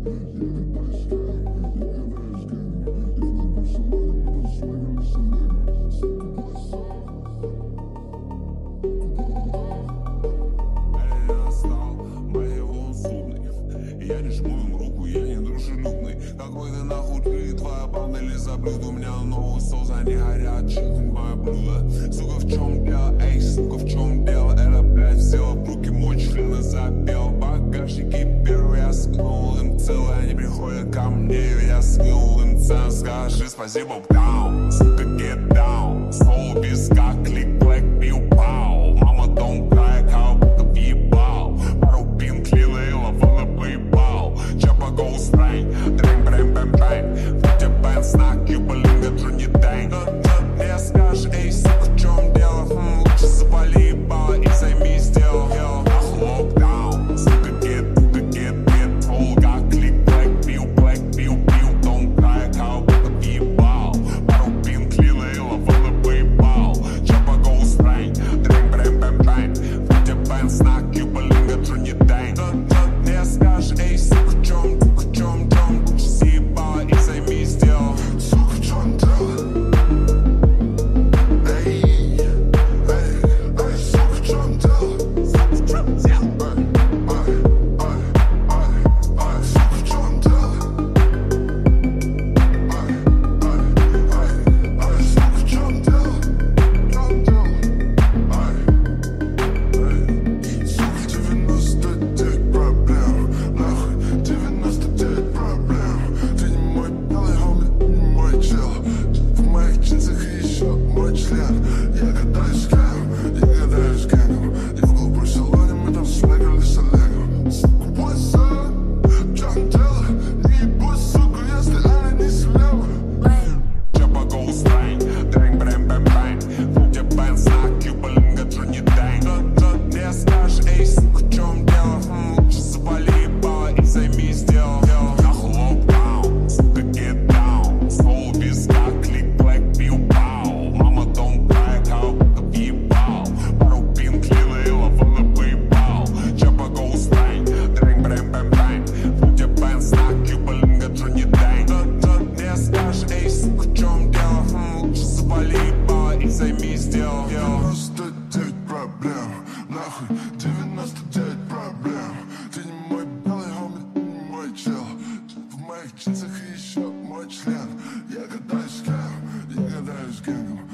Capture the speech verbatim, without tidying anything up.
Я не жму им руку, я не дружелюбный. Какой ты нахуй ты, твоя банда или заблюд. У меня новый соус, они горят, чикнуть мое блюдо. Сука, в чем дело, эй, сука, в чем дело? Это, блядь, взяла в руки мой член и запел. Багажники первый, я скинул им целый. Они приходят ко мне, я скинул им цену. Скажи спасибо, down, сука, get down. Снова песка, клик, блэк, пил, пау. Мама, don't cry, как будто въебал. Пару пин, клила и лавана поебал. Чапа, go straight, дрэнг, брэм, бэм, бэм. Футя, бэн, снак, юбалинга, джуни, дэнг. Мне скажешь, эй, сука, в чем дело? Хм, лучше завали ебало и займись делом. Нахуй локдаун, сука, get, сука, get, get. Олга, клик, блэк, пил, блэк, пил, пил. Don't cry, как будто въебал. Пару пин, клила и лавана поебал. Чапа, go straight, дрэнг, брэм, бэм, бэм. Футя, бэн, снак, юбалинга, джуни, дэнг. Мне скажешь, эй, сука, в чем, сука, в чем, в чем? Лучше съебало и займись делом. Сука, в чем дело? Эй, эй, эй, сука, в чем дело? Сука, в чем дело? Эй, эй, эй, эй, сука, в чем дело? Эй, эй, эй, эй, сука, в чем дело? В чем дело? Эй, эй, сука, девяносто девять проблем. Нахуй, девяносто девять проблем. Ты не мой белый хоми, не мой чел. В моих джинсах еще мой член. Я катаюсь с гэнгом, я катаюсь с гэнгом. И в голубой салоне мы там смегали с Олегом. Сука, what's up? В чем дело? Не ебусь, сука, если она не слева. Чапа, go straight, дрэнг, брэм, бэм, бэм. Футя, бэн, снак, юбалинга, джуни, дэнг. Мне скажешь, эй, сука, в чем дело? Хм, лучше завали ебало и займись делом. Нахуй локдаун, сука, get down. Снова песка, клик, блэк, пил, пау. Мама, don't cry, как будто въебал. Пару пин, клила и лавана поебал. Чапа, go straight, дрэнг, брэм, бэм, бэм. Футя, бэн, снак, юбалинга, джуни, дэнг. Мне скажешь, эй, сука, в чем дело? Хм, лучше завали ебало и займись делом. девяносто девять проблем, нахуй, девяносто девять проблем. Ты не мой белый хоми, не мой чел. В моих джинсах еще мой член. Я катаюсь с гэнгом, я катаюсь с гэнгом.